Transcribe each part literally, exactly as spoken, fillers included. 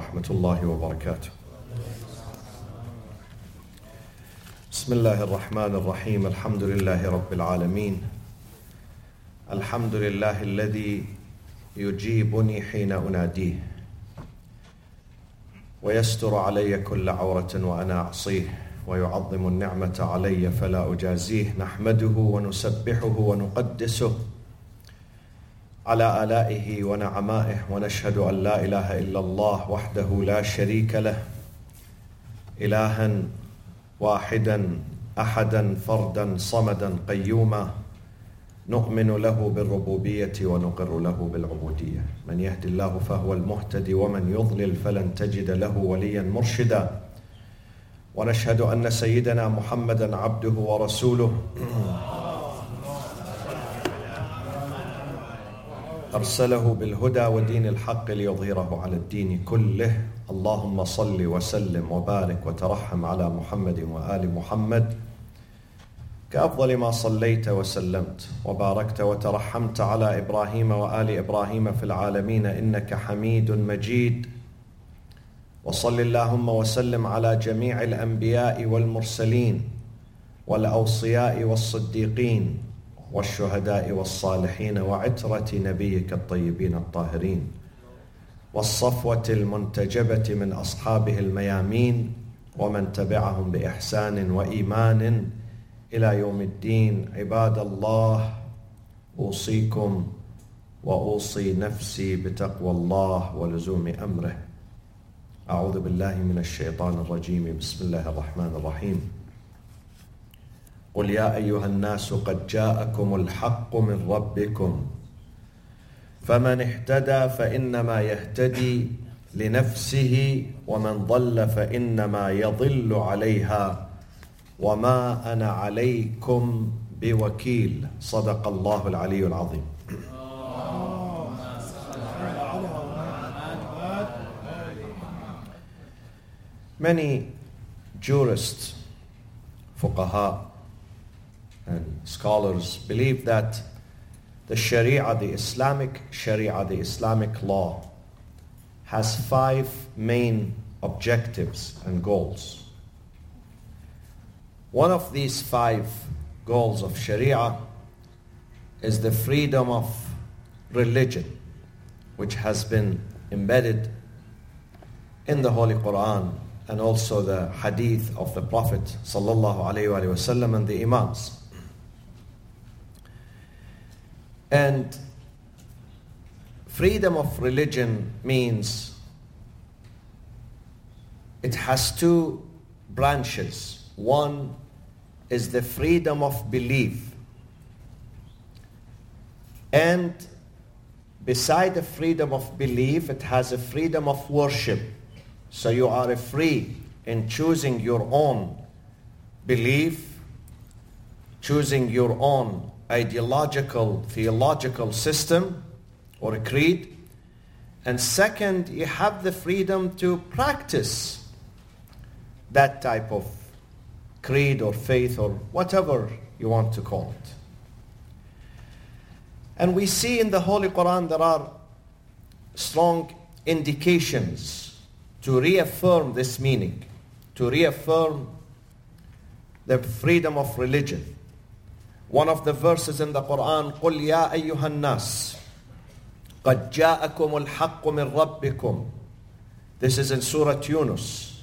ورحمة الله وبركاته. بسم الله الرحمن الرحيم. الحمد لله رب العالمين. الحمد لله الذي يجيبني حين أناديه ويستر علي كل عورة وأنا أعصيه ويعظم النعمة علي فلا أجازيه. نحمده ونسبحه ونقدسه على آلائه ونعمائه، ونشهد أن لا إله إلا الله وحده لا شريك له، إلها واحدا أحدا فردا صمدا قيوما، نؤمن له بالربوبية ونقر له بالعبودية. من يهد الله فهو المهتدي ومن يضلل فلن تجد له وليا مرشدا. ونشهد أن سيدنا محمدا عبده ورسوله أرسله بالهدى ودين الحق ليظهره على الدين كله. اللهم صل وسلم وبارك وترحم على محمد وآل محمد كأفضل ما صليت وسلمت وباركت وترحمت على إبراهيم وآل إبراهيم في العالمين إنك حميد مجيد. وصل اللهم وسلم على جميع الأنبياء والمرسلين والأوصياء والصديقين والشهداء والصالحين وعترة نبيك الطيبين الطاهرين والصفوة المنتجبة من أصحابه الميامين ومن تبعهم بإحسان وإيمان إلى يوم الدين. عباد الله، أوصيكم وأوصي نفسي بتقوى الله ولزوم أمره. أعوذ بالله من الشيطان الرجيم. بسم الله الرحمن الرحيم. قل يا أيها الناس قد جاءكم الحق من ربكم فمن اهتدى فإنما يهتدي لنفسه ومن ضل فإنما يضل عليها وما أنا عليكم بوكيل. صدق الله العلي العظيم. Many jurists, fuqaha, and scholars believe that the Sharia, the Islamic Sharia, the Islamic law, has five main objectives and goals. One of these five goals of Sharia is the freedom of religion, which has been embedded in the Holy Quran and also the hadith of the Prophet sallallahu alaihi wasallam and the Imams. And freedom of religion means it has two branches. One is the freedom of belief. And beside the freedom of belief, it has a freedom of worship. So you are free in choosing your own belief, choosing your own ideological, theological system or a creed. And second, you have the freedom to practice that type of creed or faith or whatever you want to call it. And we see in the Holy Quran there are strong indications to reaffirm this meaning, to reaffirm the freedom of religion. One of the verses in the Quran, قُلْ يَا أَيُّهَا النَّاسِ قَدْ جَاءَكُمُ الْحَقُّ مِنْ رَبِّكُمْ. This is in Surah Yunus.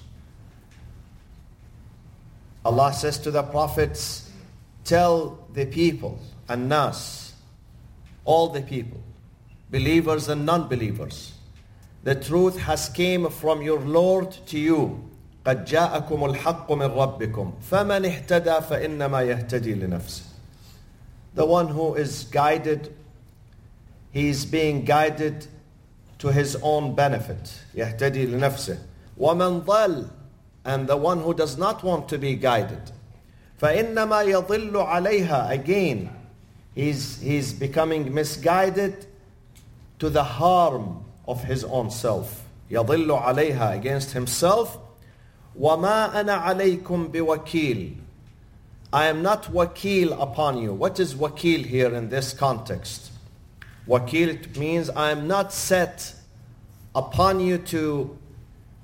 Allah says to the prophets, tell the people, الناس, all the people, believers and non-believers, the truth has came from your Lord to you. قَدْ جَاءَكُمُ الْحَقُّ مِنْ رَبِّكُمْ فَمَنِ اهْتَدَى فَإِنَّمَا يَهْتَدِي لِنَفْسِهِ. The one who is guided, he is being guided to his own benefit. يَهْتَدِي لِنَفْسِهِ. وَمَنْ ضَلَّ, and the one who does not want to be guided, فَإِنَّمَا يَضِلُّ عَلَيْهَا. Again, he's, he's becoming misguided to the harm of his own self. يَضِلُّ عَلَيْهَا, against himself. وَمَا أَنَا عَلَيْكُمْ بِوَكِيلٍ. I am not wakil upon you. What is wakil here in this context? Wakil, it means I am not set upon you to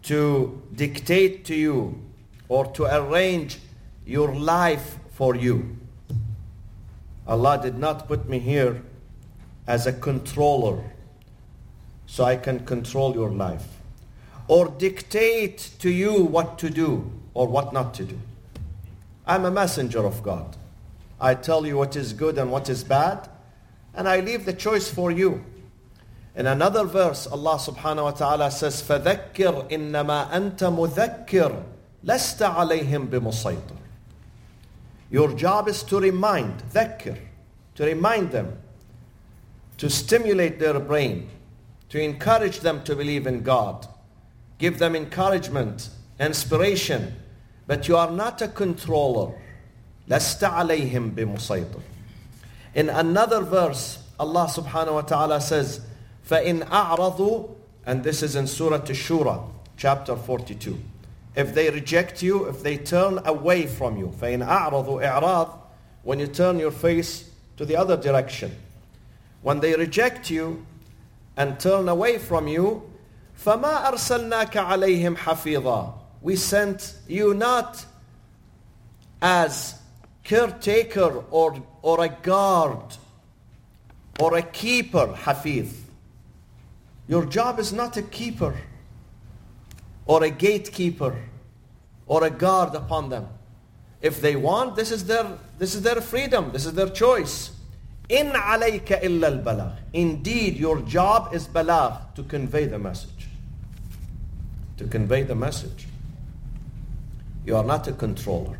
to dictate to you or to arrange your life for you. Allah did not put me here as a controller so I can control your life or dictate to you what to do or what not to do. I'm a messenger of God. I tell you what is good and what is bad, and I leave the choice for you. In another verse, Allah subhanahu wa ta'ala says, فَذَكِّرْ إِنَّمَا أَنْتَ مُذَكِّرْ لَسْتَ عَلَيْهِمْ بِمُصَيْطِرٍ. Your job is to remind, ذَكِّر, to remind them, to stimulate their brain, to encourage them to believe in God, give them encouragement, inspiration, but you are not a controller. لَسْتَ عَلَيْهِمْ بِمُصَيْطِرٍ. In another verse, Allah subhanahu wa ta'ala says, فَإِنْ أَعْرَضُوا, and this is in Surah Ash-Shura, chapter forty-two. If they reject you, if they turn away from you, فَإِنْ أَعْرَضُوا إِعْرَاض, when you turn your face to the other direction. When they reject you and turn away from you, فَمَا أَرْسَلْنَاكَ عَلَيْهِمْ حَفِيظًا. We sent you not as caretaker or, or a guard or a keeper, hafiz. Your job is not a keeper or a gatekeeper or a guard upon them. If they want, this is their this is their freedom, this is their choice. In alayka illa al-balagh. Indeed, your job is balagh, to convey the message. To convey the message. You are not a controller.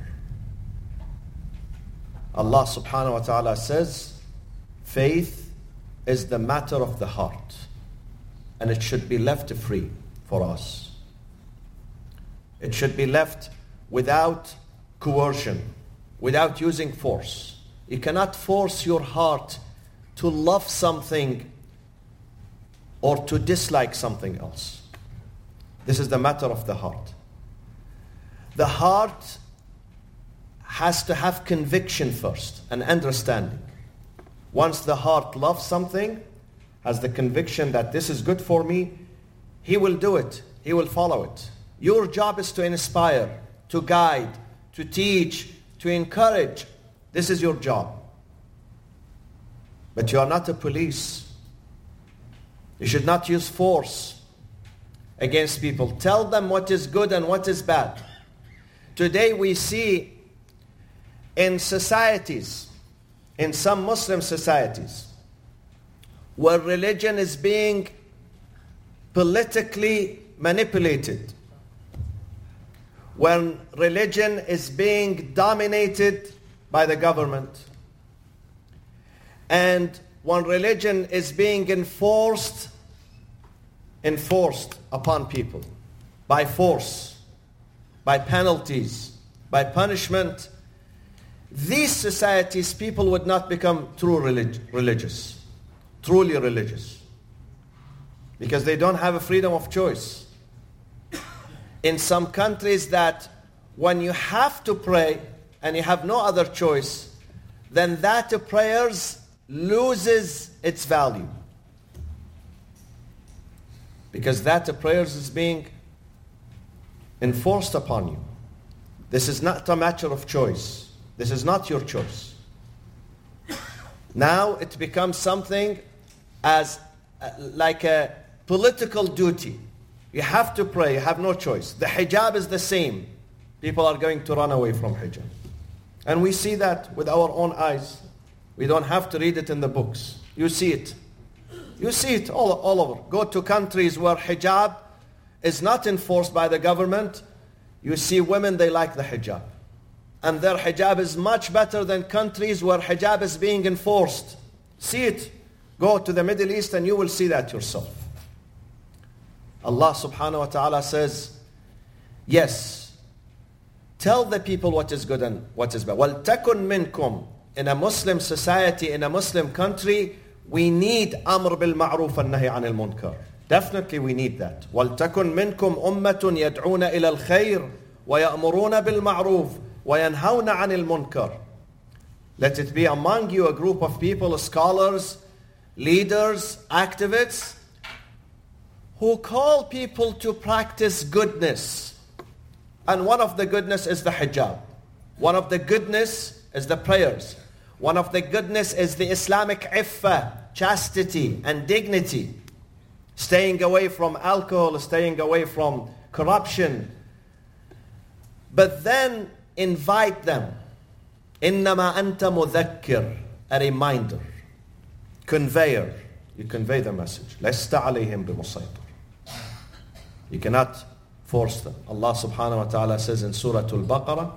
Allah subhanahu wa ta'ala says, faith is the matter of the heart, and it should be left free for us. It should be left without coercion, without using force. You cannot force your heart to love something or to dislike something else. This is the matter of the heart. The heart has to have conviction first and understanding. Once the heart loves something, has the conviction that this is good for me, he will do it. He will follow it. Your job is to inspire, to guide, to teach, to encourage. This is your job. But you are not a police. You should not use force against people. Tell them what is good and what is bad. Today we see in societies, in some Muslim societies, where religion is being politically manipulated, when religion is being dominated by the government, and when religion is being enforced, enforced upon people by force, by penalties, by punishment, these societies, people would not become true relig- religious, truly religious, because they don't have a freedom of choice. In some countries that when you have to pray and you have no other choice, then that prayers loses its value. Because that prayers is being enforced upon you. This is not a matter of choice. This is not your choice. Now it becomes something as uh, like a political duty. You have to pray, you have no choice. The hijab is the same. People are going to run away from hijab. And we see that with our own eyes. We don't have to read it in the books. You see it. You see it all, all over. Go to countries where hijab is not enforced by the government. You see women, they like the hijab. And their hijab is much better than countries where hijab is being enforced. See it. Go to the Middle East and you will see that yourself. Allah subhanahu wa ta'ala says, yes, tell the people what is good and what is bad. وَلْتَكُنْ مِنْكُمْ. In a Muslim society, in a Muslim country, we need أمر بالمعروف والنهي عن المنكر. Definitely we need that. وَلْتَكُنْ مِنْكُمْ أُمَّةٌ يَدْعُونَ إِلَى الْخَيْرِ وَيَأْمُرُونَ بِالْمَعْرُوفِ وَيَنْهَوْنَ عَنِ الْمُنْكَرِ. Let it be among you a group of people, scholars, leaders, activists, who call people to practice goodness. And one of the goodness is the hijab. One of the goodness is the prayers. One of the goodness is the Islamic iffah, chastity and dignity. Staying away from alcohol, staying away from corruption. But then invite them. إِنَّمَا أَنْتَ مُذَكِّرٌ, a reminder, conveyor. You convey the message. لَسْتَ عَلَيْهِمْ بِمُصَيْطِرٍ. You cannot force them. Allah subhanahu wa ta'ala says in Surah Al-Baqarah,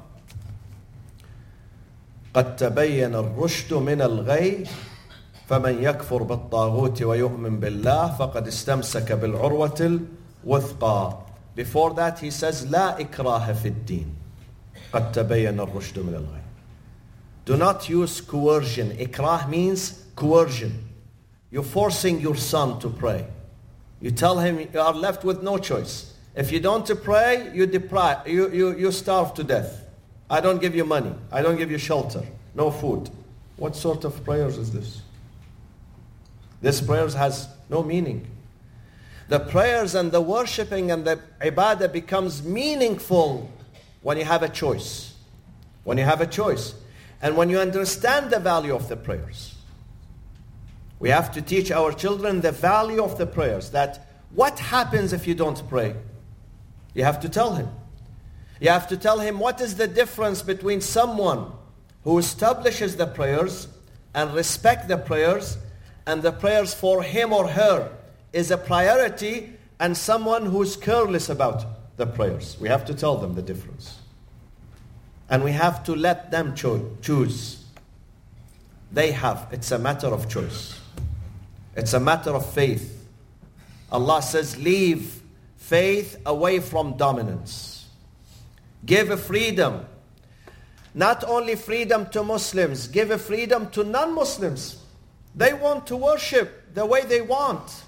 قَدْ تَبَيَّنَ الرُّشْدُ مِنَ الْغَيِّ فَمَنْ يَكْفُرْ بِالطَّاغُوتِ وَيُؤْمِنْ بِاللَّهِ فَقَدْ اسْتَمْسَكَ بِالْعُرْوَةِ الْوُثْقَى. Before that he says, لَا إِكْرَاهَ فِي الدِّينِ قَدْ تَبَيَّنَ الرُّشْدُ مِنَ الْغَيِّ. Do not use coercion. Ikrah means coercion. You're forcing your son to pray. You tell him you are left with no choice. If you don't pray, you deprive, you, you, you starve to death. I don't give you money. I don't give you shelter. No food. What sort of prayers is this? This prayers has no meaning. The prayers and the worshipping and the ibadah becomes meaningful when you have a choice. When you have a choice. And when you understand the value of the prayers. We have to teach our children the value of the prayers. That what happens if you don't pray? You have to tell him. You have to tell him what is the difference between someone who establishes the prayers and respect the prayers, and the prayers for him or her is a priority, and someone who's careless about the prayers. We have to tell them the difference. And we have to let them cho- choose. They have. It's a matter of choice. It's a matter of faith. Allah says, leave faith away from dominance. Give a freedom. Not only freedom to Muslims, give a freedom to non-Muslims. They want to worship the way they want.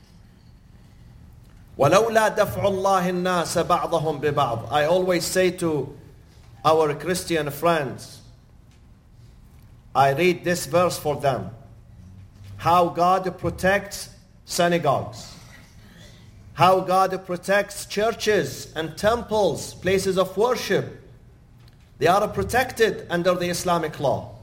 وَلَوْلَا دَفْعُ اللَّهِ النَّاسَ بَعْضَهُمْ بِبَعْضٍ. I always say to our Christian friends, I read this verse for them. How God protects synagogues. How God protects churches and temples, places of worship. They are protected under the Islamic law.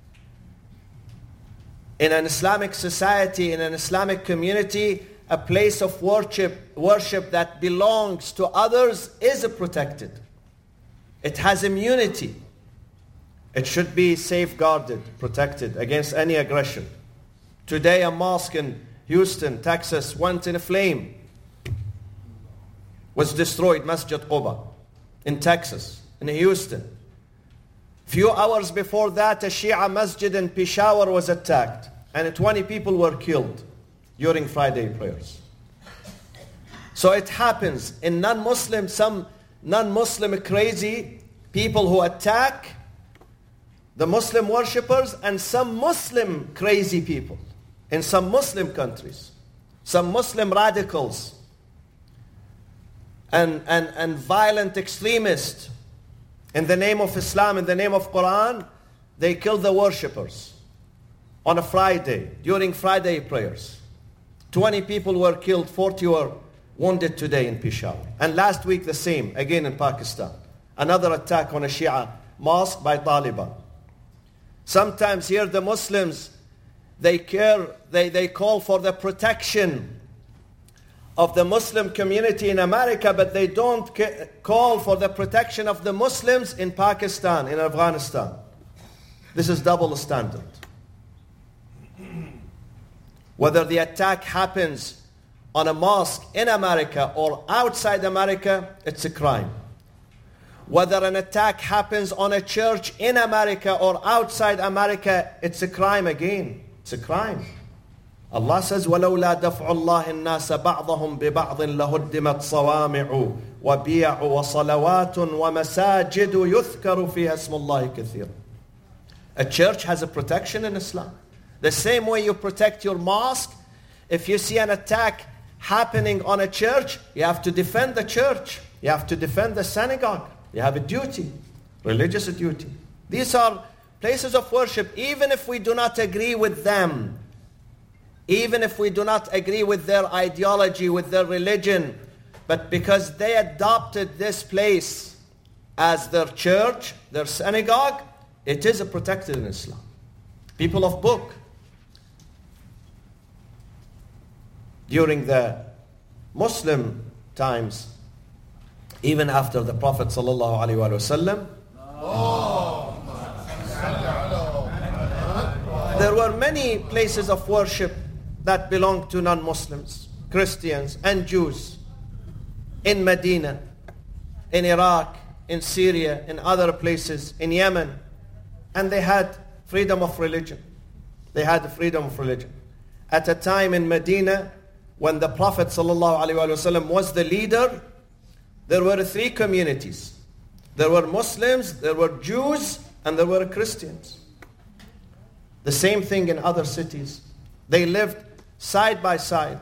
In an Islamic society, in an Islamic community, a place of worship, worship that belongs to others is protected. It has immunity. It should be safeguarded, protected against any aggression. Today a mosque in Houston, Texas went in a flame. Was destroyed, Masjid Quba in Texas, in Houston. Few hours before that, a Shia masjid in Peshawar was attacked and twenty people were killed during Friday prayers. So it happens in non-Muslim, some non-Muslim crazy people who attack the Muslim worshippers, and some Muslim crazy people in some Muslim countries, some Muslim radicals and, and, and violent extremists in the name of Islam, in the name of Quran, they kill the worshippers on a Friday, during Friday prayers. twenty people were killed, forty were wounded today in Peshawar. And last week the same, again in Pakistan. Another attack on a Shia mosque by Taliban. Sometimes here the Muslims, they care, they, they call for the protection of the Muslim community in America, but they don't ca- call for the protection of the Muslims in Pakistan, in Afghanistan. This is double standard. Whether the attack happens on a mosque in America or outside America, it's a crime. Whether an attack happens on a church in America or outside America, it's a crime again. It's a crime. Allah says, وَلَوْلَا دَفْعُ اللَّهِ النَّاسَ بَعْضَهُمْ بِبَعْضٍ لَهُدِّمَتْ صَوَامِعُ وَبِيَعُ وَصَلَوَاتٌ وَمَسَاجِدُ يُذْكَرُ فِيهَا اسْمُ اللَّهِ كَثِيرًا. A church has a protection in Islam. The same way you protect your mosque, if you see an attack happening on a church, you have to defend the church. You have to defend the synagogue. You have a duty, religious duty. These are places of worship. Even if we do not agree with them, even if we do not agree with their ideology, with their religion, but because they adopted this place as their church, their synagogue, it is protected in Islam. People of book. During the Muslim times, even after the Prophet sallallahu alaihi wasallam, there were many places of worship that belonged to non-Muslims, Christians and Jews, in Medina, in Iraq, in Syria, in other places, in Yemen, and they had freedom of religion. They had freedom of religion. At a time in Medina, when the Prophet ﷺ was the leader, there were three communities. There were Muslims, there were Jews, and there were Christians. The same thing in other cities. They lived side by side.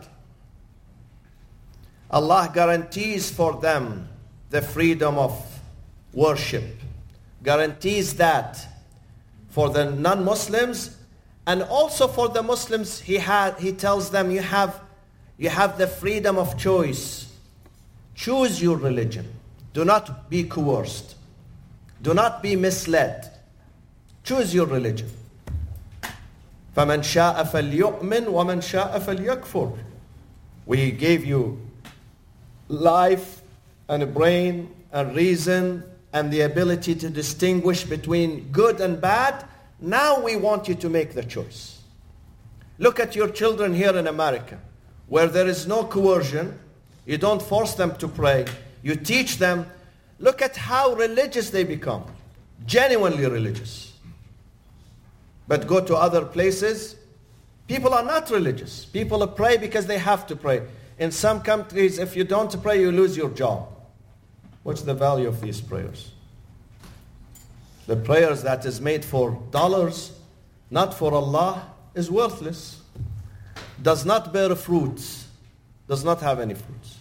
Allah guarantees for them the freedom of worship. Guarantees that for the non-Muslims, and also for the Muslims, he had he tells them you have you have the freedom of choice. Choose your religion. Do not be coerced. Do not be misled. Choose your religion. فَمَنْ شَاءَ فَلْيُؤْمِنْ وَمَنْ شَاءَ فَلْيَكْفُرْ. We gave you life and a brain and reason and the ability to distinguish between good and bad. Now we want you to make the choice. Look at your children here in America, where there is no coercion. You don't force them to pray. You teach them. Look at how religious they become. Genuinely religious. But go to other places, people are not religious. People pray because they have to pray. In some countries, if you don't pray, you lose your job. What's the value of these prayers? The prayers that is made for dollars, not for Allah, is worthless. Does not bear fruits. Does not have any fruits.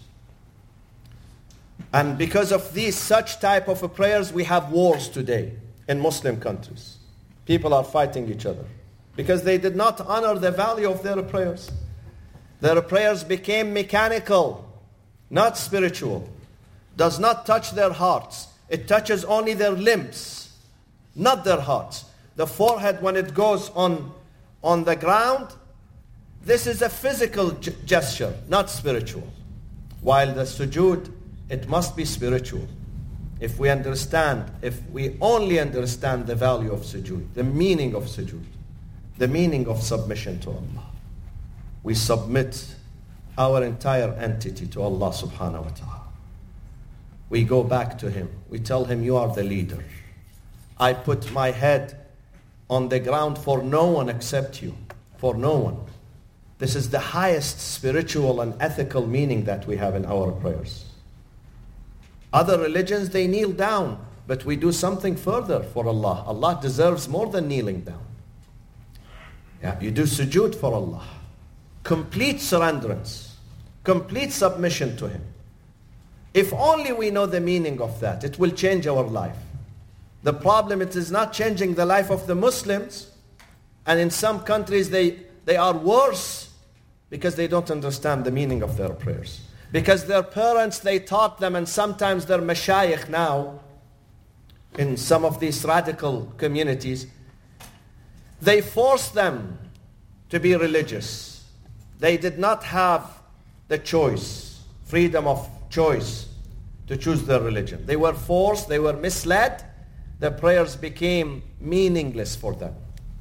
And because of these such type of prayers, we have wars today in Muslim countries. People are fighting each other because they did not honor the value of their prayers. Their prayers became mechanical, not spiritual. Does not touch their hearts. It touches only their limbs, not their hearts. The forehead, when it goes on, on the ground, this is a physical g- gesture, not spiritual. While the sujood, it must be spiritual. If we understand, if we only understand the value of sujood, the meaning of sujood, the meaning of submission to Allah, we submit our entire entity to Allah subhanahu wa ta'ala. We go back to Him. We tell Him, you are the leader. I put my head on the ground for no one except you. For no one. This is the highest spiritual and ethical meaning that we have in our prayers. Other religions, they kneel down, but we do something further for Allah. Allah deserves more than kneeling down. Yeah, you do sujood for Allah. Complete surrenderance. Complete submission to Him. If only we know the meaning of that, it will change our life. The problem, it is not changing the life of the Muslims. And in some countries, they, they are worse because they don't understand the meaning of their prayers. Because their parents, they taught them, and sometimes their mashayikh now, in some of these radical communities, they forced them to be religious. They did not have the choice, freedom of choice to choose their religion. They were forced, they were misled. The prayers became meaningless for them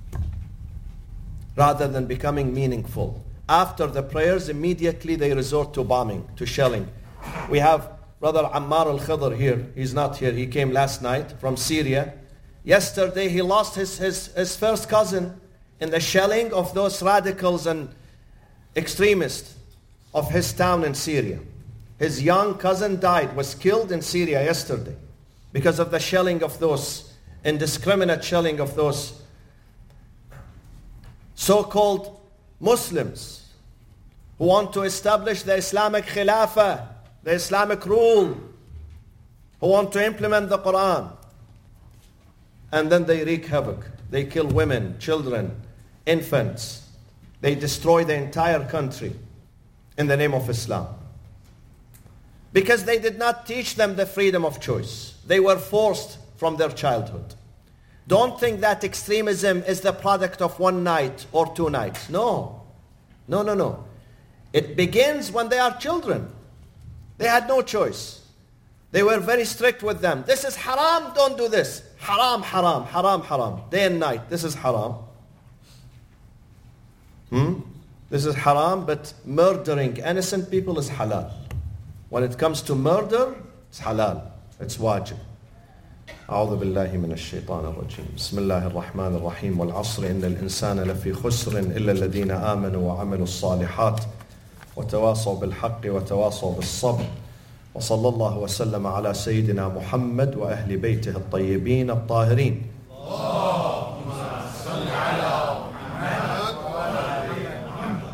rather than becoming meaningful. After the prayers, immediately they resort to bombing, to shelling. We have Brother Ammar al-Khidr here. He's not here. He came last night from Syria. Yesterday he lost his, his, his first cousin in the shelling of those radicals and extremists of his town in Syria. His young cousin died, was killed in Syria yesterday because of the shelling of those, indiscriminate shelling of those so-called Muslims who want to establish the Islamic Khilafah, the Islamic rule, who want to implement the Quran. And then they wreak havoc. They kill women, children, infants. They destroy the entire country in the name of Islam. Because they did not teach them the freedom of choice. They were forced from their childhood. Don't think that extremism is the product of one night or two nights. No. No, no, no. It begins when they are children. They had no choice. They were very strict with them. This is haram, don't do this. Haram, haram, haram, haram. Day and night, this is haram. Hmm? This is haram, but murdering innocent people is halal. When it comes to murder, it's halal. It's wajib. أعوذ بالله من الشيطان الرجيم بسم الله الرحمن الرحيم والعصر إن الإنسان لفي خسر إلا الذين آمنوا وعملوا الصالحات وتواصوا بالحق وتواصوا بالصبر وصلى الله وسلم على سيدنا محمد وأهل بيته الطيبين الطاهرين. اللهم صل على محمد وعلى آل محمد.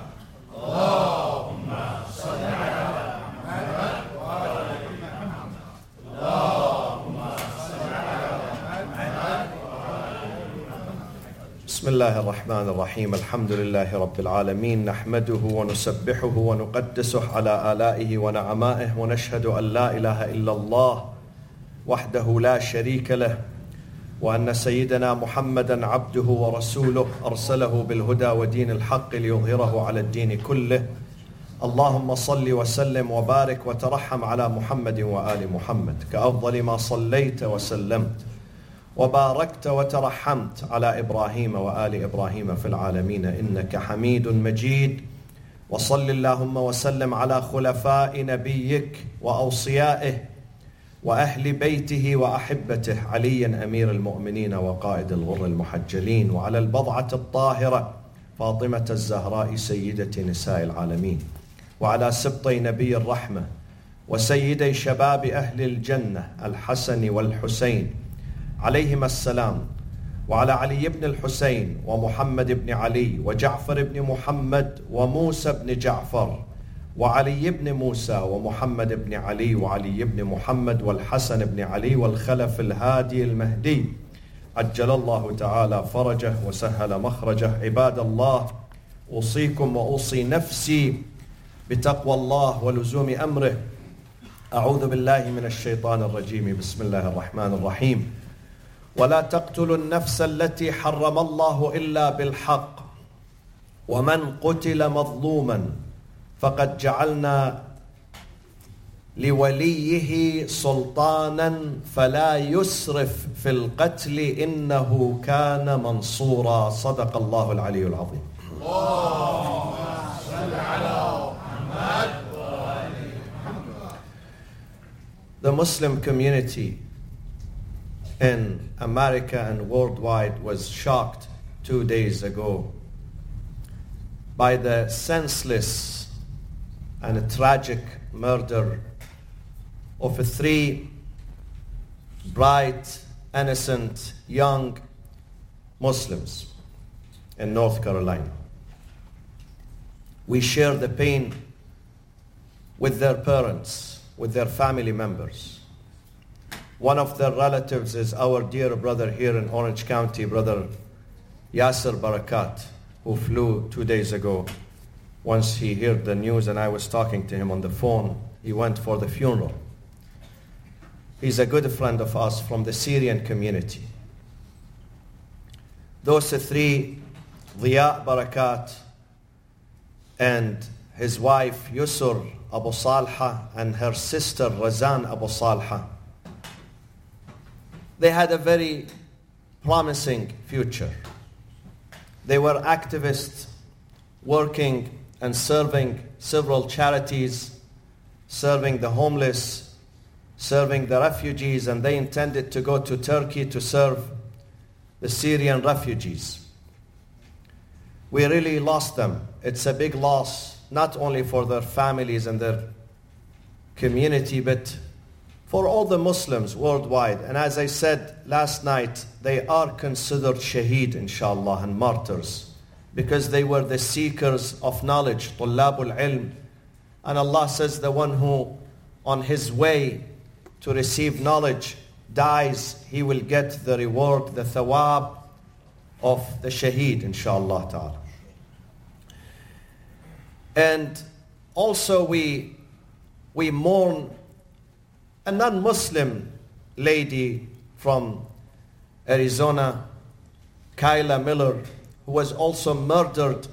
اللهم صل على محمد وعلى آل محمد. اللهم صل على محمد وعلى آل محمد. بسم الله الرحمن الرحيم الحمد لله رب العالمين نحمده ونسبحه ونقدسه على آلائه ونعمائه ونشهد أن لا إله إلا الله وحده لا شريك له وأن سيدنا محمدا عبده ورسوله أرسله بالهدى ودين الحق ليظهره على الدين كله. اللهم صل وسلم وبارك وترحم على محمد وآل محمد كأفضل ما صليت وسلمت وباركت وترحمت على إبراهيم وآل إبراهيم في العالمين إنك حميد مجيد. وصل اللهم وسلم على خلفاء نبيك وأوصيائه وأهل بيته وأحبته عليا أمير المؤمنين وقائد الغر المحجلين وعلى البضعة الطاهرة فاطمة الزهراء سيدة نساء العالمين وعلى سبطي نبي الرحمة وسيدي شباب أهل الجنة الحسن والحسين عليهما السلام وعلى علي بن الحسين ومحمد بن علي وجعفر بن محمد وموسى بن جعفر وعلي بن موسى ومحمد بن علي وعلي بن محمد والحسن بن علي والخلف الهادي المهدي عجل الله تعالى فرجه وسهل مخرجه. عباد الله أوصيكم وأوصي نفسي بتقوى الله ولزوم أمره. أعوذ بالله من الشيطان الرجيم بسم الله الرحمن الرحيم. ولا تقتلوا النفس التي حرم الله إلا بالحق ومن قتل مظلوما فقد جعلنا لوليه سلطانا فلا يسرف في القتل إنه كان منصورا. صدق الله العلي العظيم. اللهم صل على محمد وآل محمد. The Muslim community in America and worldwide was shocked two days ago by the senseless and tragic murder of three bright, innocent, young Muslims in North Carolina. We share the pain with their parents, with their family members. One of their relatives is our dear brother here in Orange County, Brother Yasser Barakat, who flew two days ago. Once he heard the news and I was talking to him on the phone, he went for the funeral. He's a good friend of us from the Syrian community. Those three, Ziya Barakat and his wife Yusur Abu Salha and her sister Razan Abu Salha, they had a very promising future. They were activists working and serving several charities, serving the homeless, serving the refugees, and they intended to go to Turkey to serve the Syrian refugees. We really lost them. It's a big loss, not only for their families and their community, but for all the Muslims worldwide. And as I said last night, they are considered shaheed, inshallah, and martyrs, because they were the seekers of knowledge, طلاب العلم. And Allah says the one who on his way to receive knowledge dies, he will get the reward, the thawab of the shaheed, inshallah ta'ala. And also we, we mourn a non-Muslim lady from Arizona, Kyla Miller, who was also murdered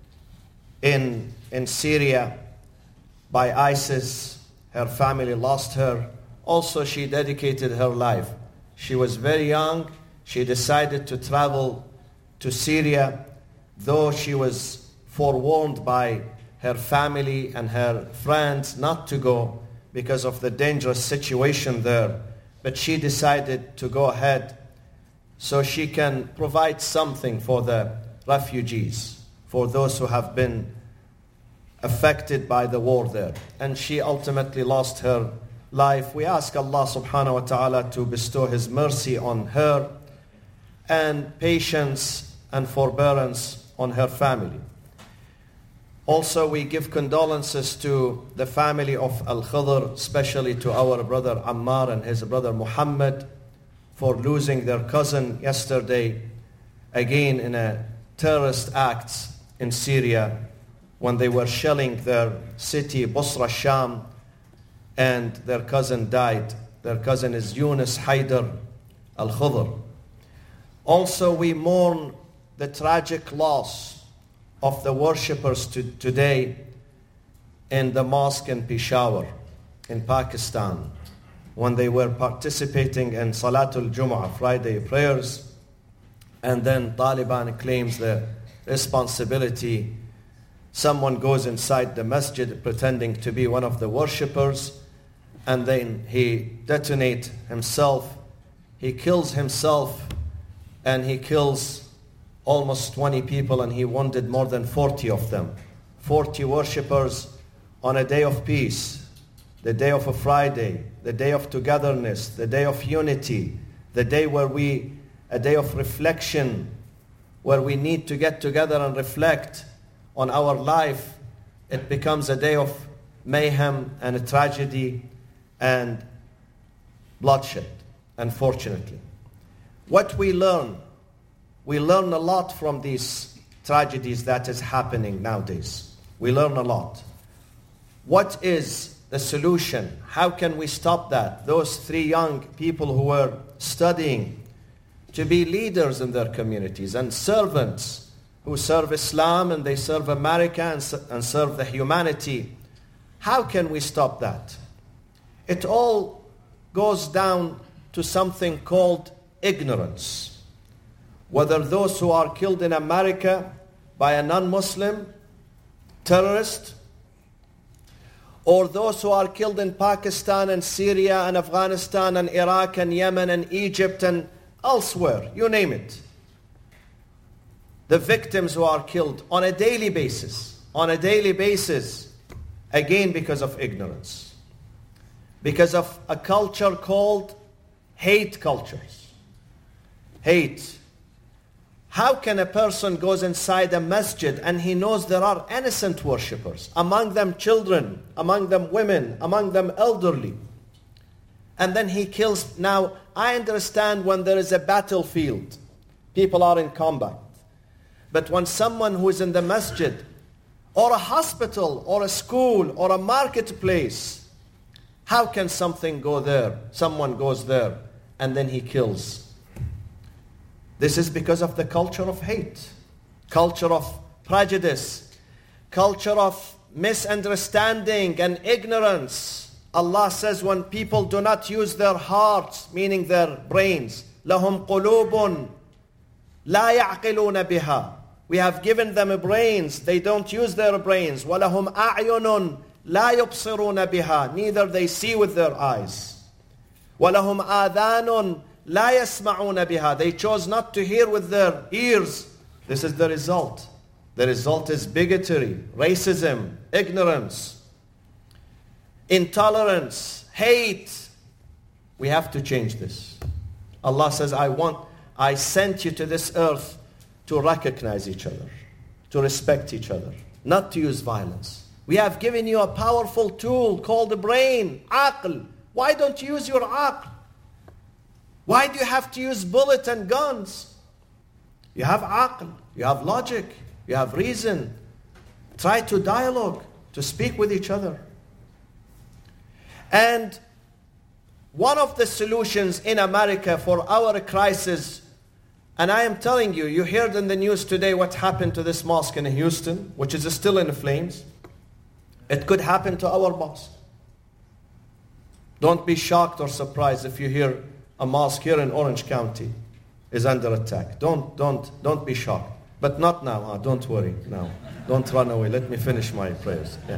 in, in Syria by ISIS. Her family lost her. Also, she dedicated her life. She was very young. She decided to travel to Syria, though she was forewarned by her family and her friends not to go because of the dangerous situation there. But she decided to go ahead so she can provide something for the refugees, for those who have been affected by the war there. And she ultimately lost her life. We ask Allah subhanahu wa ta'ala to bestow His mercy on her and patience and forbearance on her family. Also, we give condolences to the family of Al-Khidr, especially to our brother Ammar and his brother Muhammad, for losing their cousin yesterday, again in a terrorist act in Syria, when they were shelling their city, Busra Sham, and their cousin died. Their cousin is Yunus Haidar Al-Khidr. Also, we mourn the tragic loss of the worshippers to today in the mosque in Peshawar, in Pakistan, when they were participating in Salatul Jumu'ah, Friday prayers, and then Taliban claims the responsibility. Someone goes inside the masjid pretending to be one of the worshippers, and then he detonates himself. He kills himself, and he kills almost twenty people, and he wounded more than forty of them. forty worshippers on a day of peace, the day of a Friday, the day of togetherness, the day of unity, the day where we, a day of reflection, where we need to get together and reflect on our life. It becomes a day of mayhem and a tragedy and bloodshed, unfortunately. What we learn, we learn a lot from these tragedies that is happening nowadays. We learn a lot. What is the solution? How can we stop that? Those three young people who were studying to be leaders in their communities and servants who serve Islam and they serve America and, and serve the humanity. How can we stop that? It all goes down to something called ignorance. Whether those who are killed in America by a non-Muslim terrorist, or those who are killed in Pakistan and Syria and Afghanistan and Iraq and Yemen and Egypt and elsewhere, you name it. The victims who are killed on a daily basis, on a daily basis, again because of ignorance. Because of a culture called hate cultures. Hate. How can a person goes inside a masjid and he knows there are innocent worshippers, among them children, among them women, among them elderly, and then he kills? Now, I understand when there is a battlefield, people are in combat. But when someone who is in the masjid, or a hospital, or a school, or a marketplace, how can something go there? Someone goes there, and then he kills. This is because of the culture of hate, culture of prejudice, culture of misunderstanding and ignorance. Allah says when people do not use their hearts, meaning their brains, لَهُمْ قُلُوبٌ لَا يَعْقِلُونَ بِهَا. We have given them brains, they don't use their brains. وَلَهُمْ أَعْيُنٌ لَا يُبْصِرُونَ بِهَا. Neither they see with their eyes. وَلَهُمْ آذَانٌ لَا يَسْمَعُونَ بِهَا. They chose not to hear with their ears. This is the result. The result is bigotry, racism, ignorance, intolerance, hate. We have to change this. Allah says, I want, I sent you to this earth to recognize each other, to respect each other, not to use violence. We have given you a powerful tool called the brain, aql. Why don't you use your aql? Why do you have to use bullets and guns? You have aql, you have logic, you have reason. Try to dialogue, to speak with each other. And one of the solutions in America for our crisis, and I am telling you, you heard in the news today what happened to this mosque in Houston, which is still in flames. It could happen to our mosque. Don't be shocked or surprised if you hear a mosque here in Orange County is under attack. Don't, don't, don't be shocked. But not now. Huh? Don't worry now. Don't run away. Let me finish my prayers. Yeah.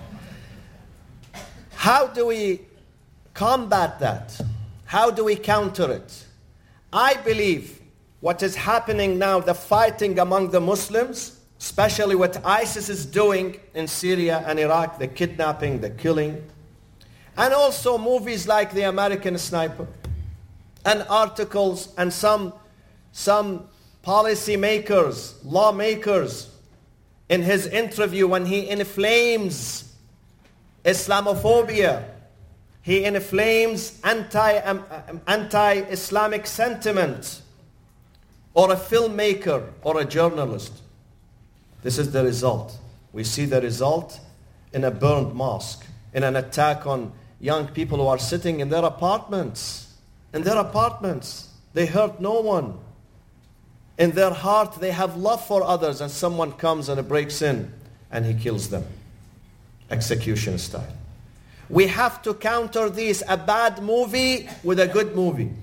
How do we combat that? How do we counter it? I believe what is happening now, the fighting among the Muslims, especially what ISIS is doing in Syria and Iraq, the kidnapping, the killing, and also movies like The American Sniper, and articles and some, some policy makers, lawmakers, in his interview when he inflames Islamophobia, he inflames anti, um, anti-Islamic sentiment, or a filmmaker or a journalist. This is the result. We see the result in a burned mosque, in an attack on young people who are sitting in their apartments. In their apartments. They hurt no one. In their heart, they have love for others, and someone comes and breaks in and he kills them. Execution style. We have to counter this, a bad movie with a good movie.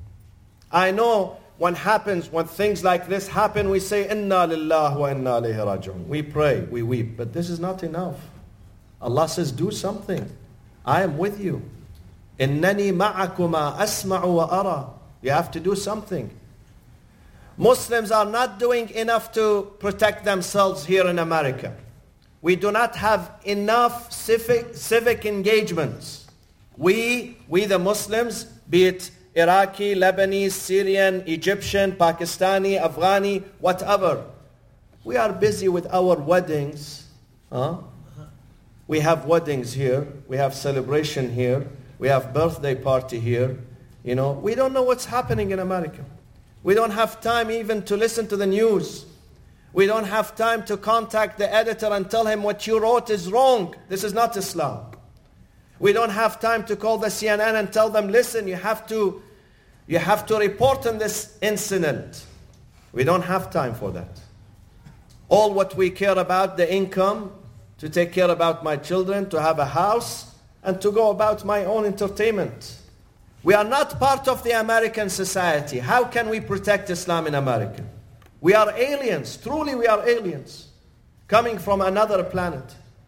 I know when happens, when things like this happen, we say, Inna lillah wa inna ilayhi raji'un. We pray, we weep, but this is not enough. Allah says, do something. I am with you. Innani ma'akuma asma'u wa ara. You have to do something. Muslims are not doing enough to protect themselves here in America. We do not have enough civic, civic engagements. We, we the Muslims, be it Iraqi, Lebanese, Syrian, Egyptian, Pakistani, Afghani, whatever. We are busy with our weddings. Huh? We have weddings here. We have celebration here. We have birthday party here. You know, we don't know what's happening in America. We don't have time even to listen to the news. We don't have time to contact the editor and tell him what you wrote is wrong. This is not Islam. We don't have time to call the C N N and tell them, listen, you have to, you have to report on this incident. We don't have time for that. All what we care about, the income, to take care about my children, to have a house, and to go about my own entertainment. We are not part of the American society. How can we protect Islam in America? We are aliens. Truly we are aliens. Coming from another planet.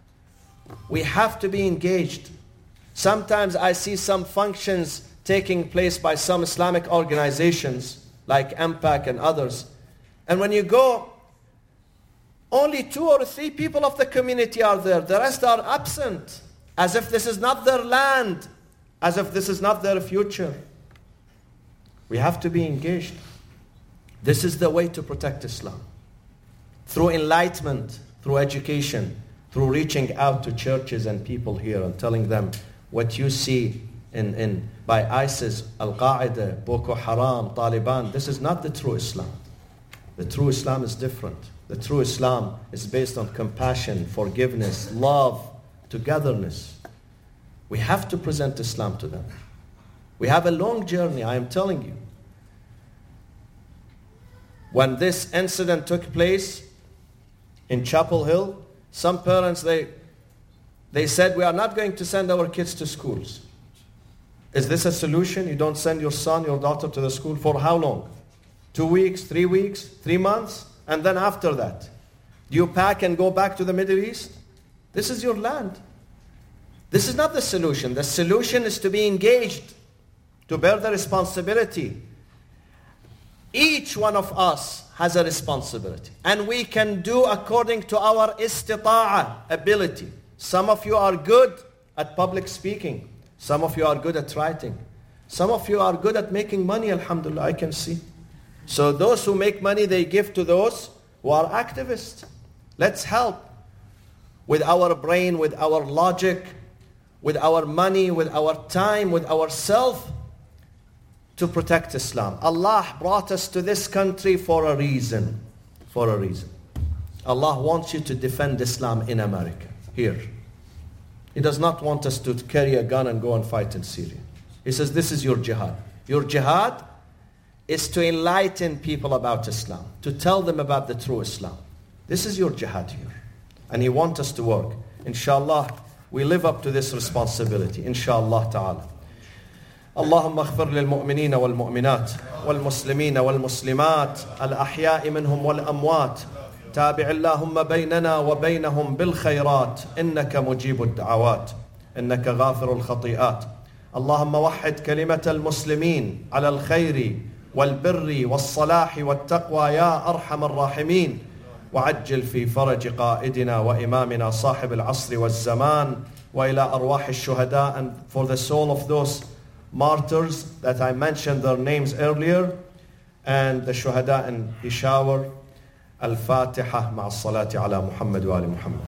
We have to be engaged. Sometimes I see some functions taking place by some Islamic organizations like M PAC and others. And when you go, only two or three people of the community are there. The rest are absent. As if this is not their land. As if this is not their future. We have to be engaged. This is the way to protect Islam. Through enlightenment, through education, through reaching out to churches and people here and telling them what you see in, in by ISIS, Al-Qaeda, Boko Haram, Taliban. This is not the true Islam. The true Islam is different. The true Islam is based on compassion, forgiveness, love, togetherness. We have to present Islam to them. We have a long journey, I am telling you. When this incident took place in Chapel Hill, some parents, they, they said, we are not going to send our kids to schools. Is this a solution? You don't send your son, your daughter to the school for how long? Two weeks, three weeks, three months? And then after that, do you pack and go back to the Middle East? This is your land. This is not the solution. The solution is to be engaged, to bear the responsibility. Each one of us has a responsibility. And we can do according to our istita'ah, ability. Some of you are good at public speaking. Some of you are good at writing. Some of you are good at making money, alhamdulillah, I can see. So those who make money, they give to those who are activists. Let's help with our brain, with our logic, with our money, with our time, with ourselves, to protect Islam. Allah brought us to this country for a reason. For a reason. Allah wants you to defend Islam in America, here. He does not want us to carry a gun and go and fight in Syria. He says, this is your jihad. Your jihad is to enlighten people about Islam, to tell them about the true Islam. This is your jihad here. And He wants us to work. Inshallah, we live up to this responsibility. Inshallah ta'ala. اللهم اغفر للمؤمنين والمؤمنات والمسلمين والمسلمات الأحياء منهم والأموات تابع اللهم بيننا وبينهم بالخيرات إنك مجيب الدعوات إنك غافر الخطيئات اللهم وحد كلمة المسلمين على الخير والبر والصلاح والتقوى يا أرحم الراحمين وعجل في فرج قائدنا وإمامنا صاحب العصر والزمان وإلى أرواح الشهداء, and for the soul of those martyrs that I mentioned their names earlier, and the shuhada in Peshawar. Al-Fatiha ma'a salati ala Muhammad wa ali Muhammad.